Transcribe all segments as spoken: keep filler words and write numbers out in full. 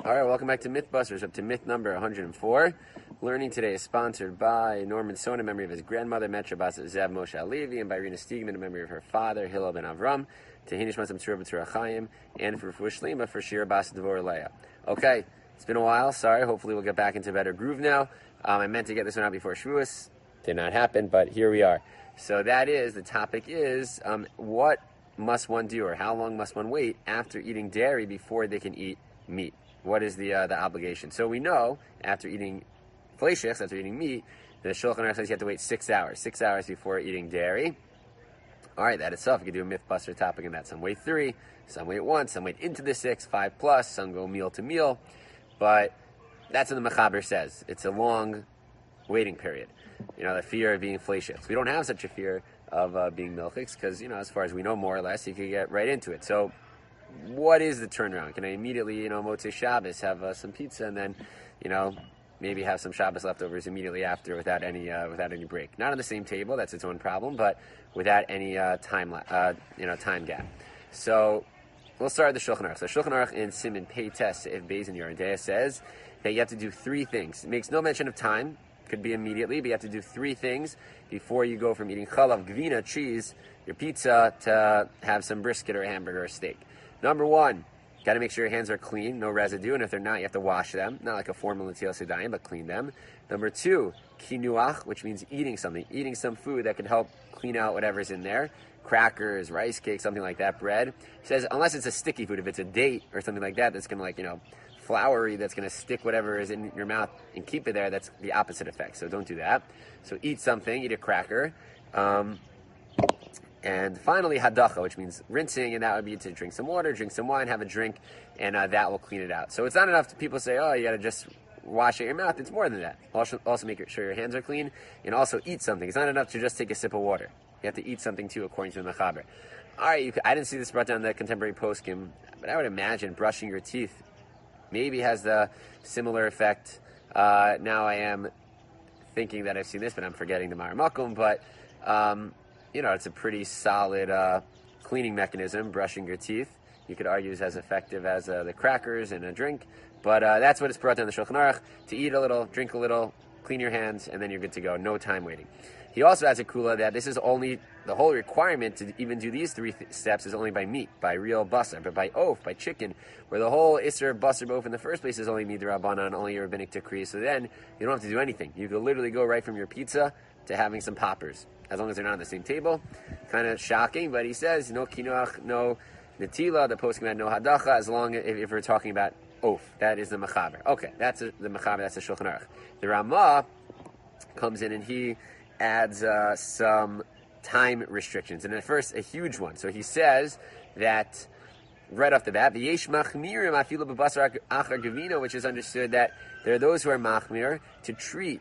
All right, welcome back to Mythbusters, up to myth number one hundred four. Learning today is sponsored by Norman Stone in memory of his grandmother, Metra Bas Zev Moshe Alevi, and by Rina Stiegman in memory of her father, Hillel ben Avram, Tehinish Masam Tzura B'Tzura Chaim, and for Refuah Shlema for Shira Bas Devor Leah. Okay, it's been a while, sorry, hopefully we'll get back into a better groove now. Um, I meant to get this one out before Shavuos, did not happen, but here we are. So that is, the topic is, um, what must one do, or how long must one wait after eating dairy before they can eat meat? What is the uh, the obligation? So we know after eating fleishiks, after eating meat, the Shulchan Aruch says you have to wait six hours, six hours before eating dairy. All right, that itself, you could do a Mythbuster topic in that. Some wait three, some wait one, some wait into the six, five plus, some go meal to meal. But that's what the Mechaber says. It's a long waiting period. You know, the fear of being fleishiks. We don't have such a fear of uh, being milchiks because, you know, as far as we know, more or less, you could get right into it. So what is the turnaround? Can I immediately, you know, Motzei Shabbos, have uh, some pizza and then, you know, maybe have some Shabbos leftovers immediately after without any uh, without any break? Not on the same table, that's its own problem, but without any uh, time uh, you know time gap. So we'll start with the Shulchan Aruch. So Shulchan Aruch in Siman Pei Tes if Beis in Yeridea says that you have to do three things. It makes no mention of time. Could be immediately, but you have to do three things before you go from eating chalav, gvina, cheese, your pizza, to have some brisket or a hamburger or steak. Number one, got to make sure your hands are clean, no residue, and if they're not, you have to wash them. Not like a formal Netilas Yadayim, but clean them. Number two, kinuach, which means eating something, eating some food that can help clean out whatever's in there. Crackers, rice cake, something like that, bread. It says, unless it's a sticky food, if it's a date or something like that, that's going to like, you know, floury, that's going to stick whatever is in your mouth and keep it there, that's the opposite effect. So don't do that. So eat something, eat a cracker. Um... And finally, hadacha, which means rinsing, and that would be to drink some water, drink some wine, have a drink, and uh, that will clean it out. So it's not enough to people say, oh, you got to just wash out your mouth. It's more than that. Also, also make sure your hands are clean, and also eat something. It's not enough to just take a sip of water. You have to eat something too, according to the Mechaber. All right, you could, I didn't see this brought down in the contemporary poskim, but I would imagine brushing your teeth maybe has the similar effect. Uh, now I am thinking that I've seen this, but I'm forgetting the Mar Makom, but... Um, You know, it's a pretty solid uh, cleaning mechanism, brushing your teeth. You could argue it's as effective as uh, the crackers and a drink. But uh, that's what it's brought down the Shulchan Aruch, to eat a little, drink a little, clean your hands, and then you're good to go. No time waiting. He also has a kula that this is only, the whole requirement to even do these three th- steps is only by meat, by real basar, but by oaf, by chicken, where the whole isser basar bof in the first place is only midrabanan, only your rabbinic decree. So then you don't have to do anything. You can literally go right from your pizza to having some poppers, as long as they're not on the same table. Kind of shocking, but he says no kinuach, no netila, the poskim had no hadacha, as long as if, if we're talking about oaf. That is the Mechaber. Okay, that's a, the Mechaber, that's the Shulchan Aruch. The Ramah comes in and he adds uh, some time restrictions, and at first a huge one. So he says that right off the bat, v'yesh machmirim afilu b'basar achar gavino, which is understood that there are those who are machmir to treat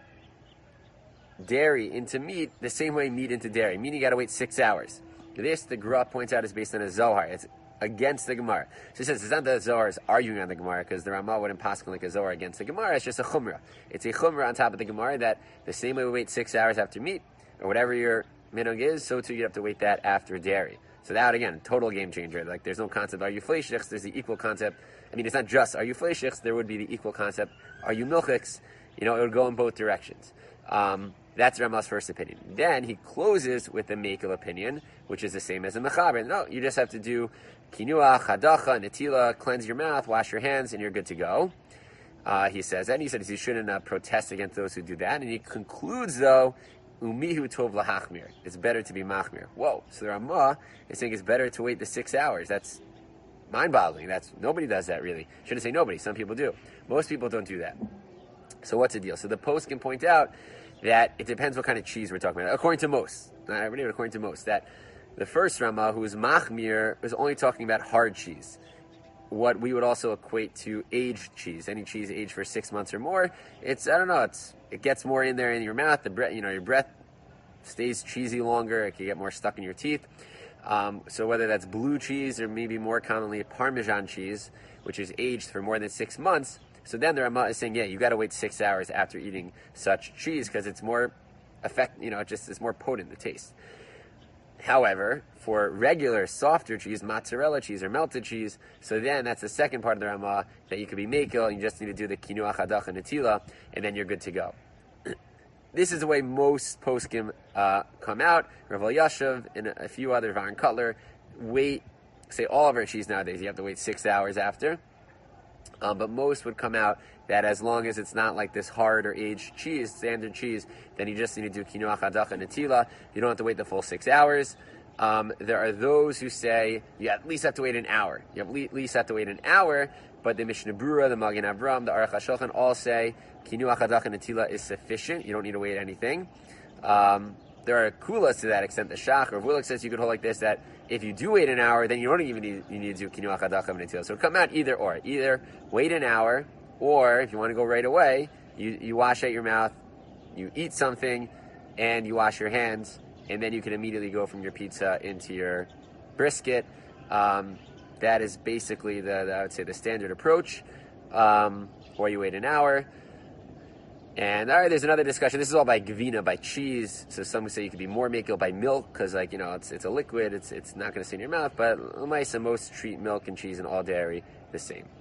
dairy into meat the same way meat into dairy, meaning you got to wait six hours. This, the Gra points out, is based on a Zohar. It's against the Gemara. So he says it's not that the Zohar is arguing on the Gemara, because the Ramah wouldn't pass like a Zohar against the Gemara. It's just a Chumrah. It's a Chumrah on top of the Gemara that the same way we wait six hours after meat, or whatever your minhag is, so too you have to wait that after dairy. So that, again, total game changer. Like, there's no concept, are you fleishiks? There's the equal concept. I mean, it's not just, are you fleishiks? There would be the equal concept, are you milchiks? You know, it would go in both directions. Um... That's Ramah's first opinion. Then he closes with the Mekel opinion, which is the same as the Mechaber. No, you just have to do kinuach, hadacha, netila, cleanse your mouth, wash your hands, and you're good to go. Uh, he says that. And he says he shouldn't uh, protest against those who do that. And he concludes, though, umihu tov lahachmir. It's better to be machmir. Whoa. So the Ramah is saying it's better to wait the six hours. That's mind-boggling. That's nobody does that, really. Shouldn't say nobody. Some people do. Most people don't do that. So what's the deal? So the post can point out that it depends what kind of cheese we're talking about. According to most, not everybody, but according to most, that the first Ramah, who is machmir, is only talking about hard cheese. What we would also equate to aged cheese. Any cheese aged for six months or more, it's, I don't know, it's it gets more in there in your mouth. The breath, you know, your breath stays cheesy longer. It can get more stuck in your teeth. Um, so whether that's blue cheese or maybe more commonly Parmesan cheese, which is aged for more than six months, so then the Ramah is saying, yeah, you got to wait six hours after eating such cheese because it's more effect, you know, it just it's more potent, the taste. However, for regular, softer cheese, mozzarella cheese or melted cheese, so then that's the second part of the Ramah that you could be mekel, and you just need to do the kinuach hadacha netila, and then you're good to go. This is the way most poskim uh, come out. Rav Yashav and a few other, Varon Cutler, wait, say all of our cheese nowadays, you have to wait six hours after. Um, but most would come out that as long as it's not like this hard or aged cheese, standard cheese, then you just need to do kinuach hadacha netila. You don't have to wait the full six hours. Um, there are those who say you at least have to wait an hour. You at least have to wait an hour, but the Mishnah Brura, the Magen Avram, the Aruch HaShulchan all say kinuach hadacha netila is sufficient. You don't need to wait anything. Um, there are kulas to that extent. The Shach or Willick says you could hold like this, that if you do wait an hour, then you don't even need, you need to do kinuach hadacha netila. So it come out either or. Either wait an hour, or if you want to go right away, you, you wash out your mouth, you eat something, and you wash your hands, and then you can immediately go from your pizza into your brisket. Um, that is basically the, the I would say the standard approach. Um, or you wait an hour. And all right, there's another discussion. This is all by gvina, by cheese. So some would say you could be more mekel by milk because, like, you know, it's it's a liquid. It's it's not going to stay in your mouth. But l'maisa, most treat milk and cheese and all dairy the same.